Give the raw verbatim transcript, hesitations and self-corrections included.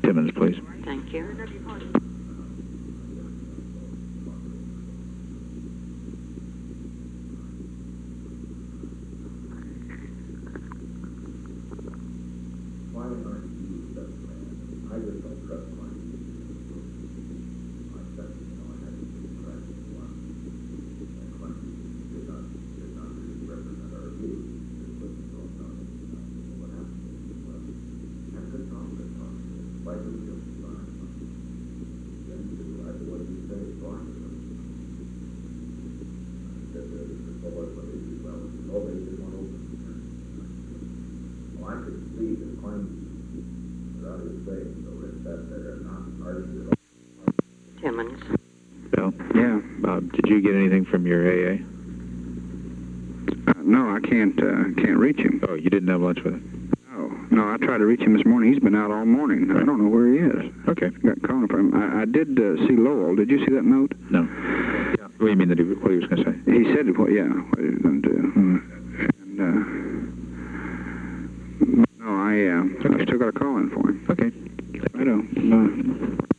Timmons, please. Thank you. Why aren't you such a man? I just don't trust my I said, you know, I had to be correct one. And Clinton did not, did not really represent our views. Just listen to him, not, not what happened. Well, have a good talk, good talk. Why do we just sign something? Then you do right what you say, fine. I said, uh, the public, what they do, well, oh, they did want open. Well, I could see the claim without his saying, so it's that they're not arguing at all. Timmons. Bill? Yeah. Bob, did you get anything from your A A? Uh, no, I can't, uh, can't reach him. Oh, you didn't have lunch with him? No, no, I tried to reach him this morning. He's been out all morning. Right. I don't know where he is. Okay. Got calling for him. I, I did uh, see Lowell. Did you see that note? No. Yeah. What do you mean that he, what he was going to say? He said, what, yeah, what he was going to do. Hmm. And, uh, no, I, uh, Okay. I still got a call in for him. Okay. I don't. Uh,